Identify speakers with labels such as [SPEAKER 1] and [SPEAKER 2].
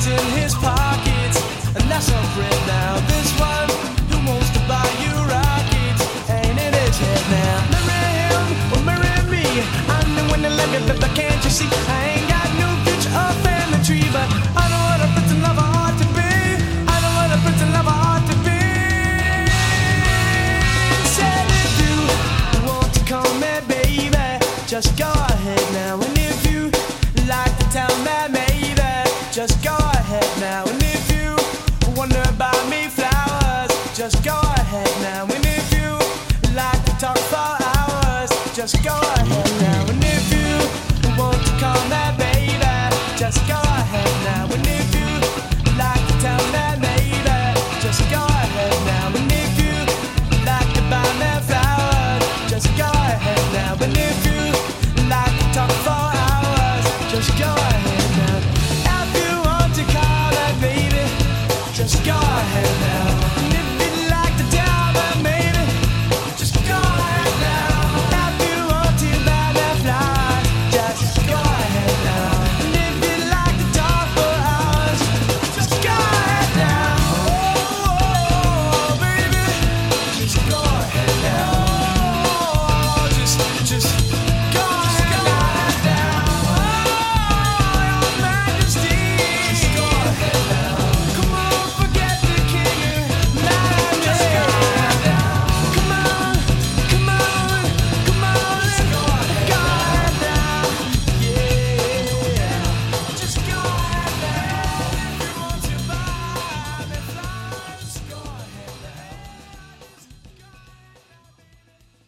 [SPEAKER 1] hands in his pockets, and that's a friend now. This one who wants to buy you rockets ain't in his head now. Marry him or marry me. I'm the one that love you, but can't you see? I ain't got no future or family tree, but I know what a prince and lover ought to be. I know what a prince and lover ought to be. Said if you want to call me baby, just go ahead now. And if you like to tell me maybe, just go